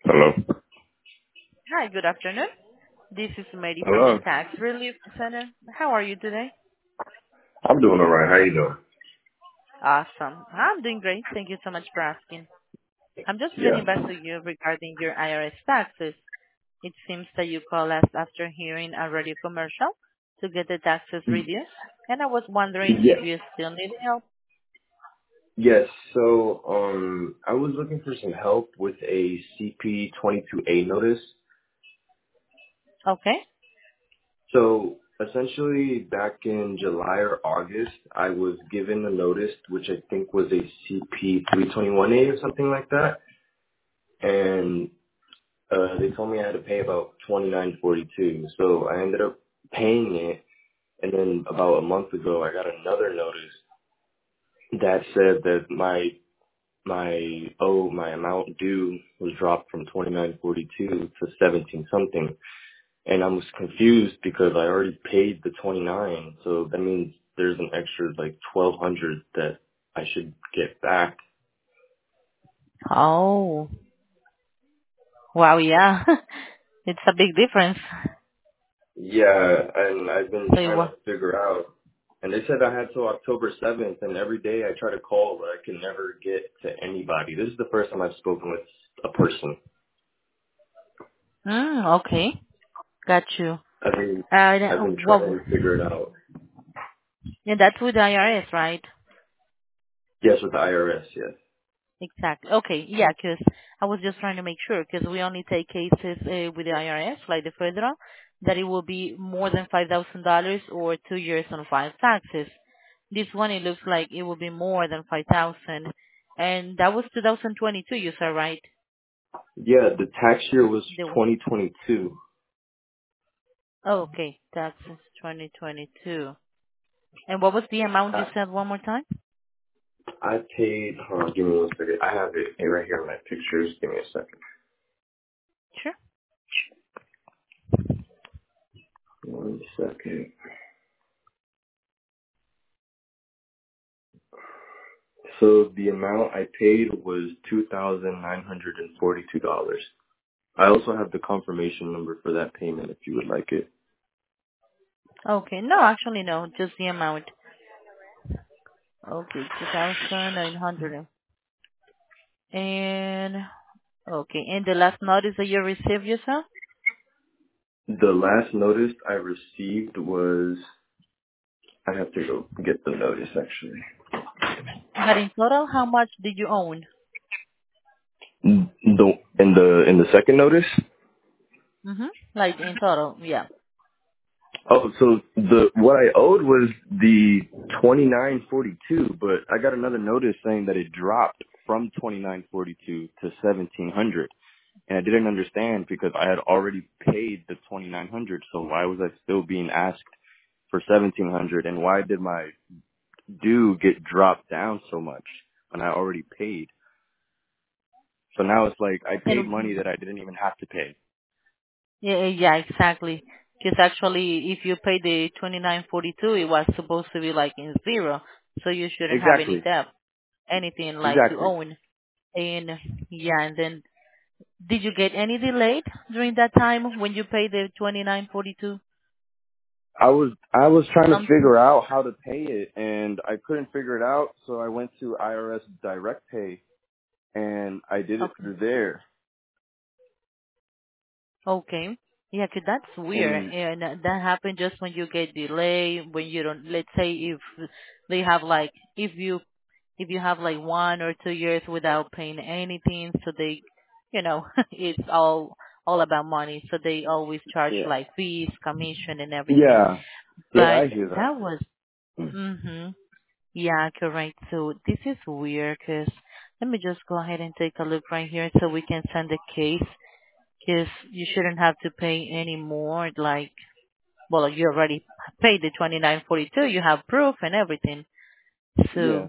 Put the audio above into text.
Hello. Hi, good afternoon. This is Mary from the Hello. Tax Relief Center. How are you today? I'm doing all right. How you doing? Awesome. I'm doing great. Thank you so much for asking. I'm just getting Yeah. back to you regarding your IRS taxes. It seems that you called us after hearing a radio commercial to get the taxes reduced, and I was wondering if Yes. you still need help. Yes. So, I was looking for some help with a CP22A notice. Okay. So, essentially, back in July or August, I was given a notice, which I think was a CP321A or something like that, and they told me I had to pay about 29.42. So I ended up paying it, and then about a month ago, I got another notice that said that my amount due was dropped from 29.42 to 17 something, and I was confused because I already paid the 29, so that means there's an extra like 1,200 that I should get back. Oh, wow, yeah. It's a big difference. Yeah, and I've been So, trying to figure out. And they said I had till October 7th, and every day I try to call, but I can never get to anybody. This is the first time I've spoken with a person. okay. Got you. I've been I've been Well, trying to figure it out. yeah, that's with the IRS, right? Yes, with the IRS, yes. Exactly. Okay. Yeah, 'cause I was just trying to make sure, 'cause we only take cases with the IRS, like the federal, that it will be more than $5,000 or 2 years on five taxes. This one, it looks like it will be more than 5,000, and that was 2022. You said, right? Yeah, the tax year was The 2022. Oh, okay, taxes 2022. And what was the amount you I, said one more time? I paid, hold on, give me one second. I have it right here in my pictures. Give me a second. Sure. 1 second. So the amount I paid was $2,942. I also have the confirmation number for that payment if you would like it. Okay. No, actually, no, just the amount. Okay, 2,900. And okay, and the last notice that you received yourself? The last notice I received was, I have to go get the notice actually. But in total, how much did you own? In the second notice? Mm-hmm. Like in total, yeah. Oh, so the what I owed was the 2942, but I got another notice saying that it dropped from 2942 to 1700, and I didn't understand because I had already paid the 2900. So why was I still being asked for 1700, and why did my due get dropped down so much when I already paid? So now it's like I paid And money that I didn't even have to pay. yeah, exactly. Because actually, if you pay the 2942, it was supposed to be like in zero, so you shouldn't have any Exactly. debt, anything like to Exactly. own. And yeah, and then did you get any delayed during that time when you paid the 2942? I was trying to Something? figure out how to pay it and I couldn't figure it out, so I went to IRS Direct Pay and I did it Okay. through there. Okay. Yeah, 'cause that's weird. And And that happens just when you get delay, when you don't, let's say if they have like, if you have like 1 or 2 years without paying anything, so they, it's all about money. So they always charge yeah. like fees, commission and everything. Yeah. Yeah, But I hear that. that was, mhm. Yeah, correct. So this is weird 'cause let me just go ahead and take a look right here so we can send the case. Because you shouldn't have to pay any more. Like, well, you already paid the 29.42. You have proof and everything. So Yeah.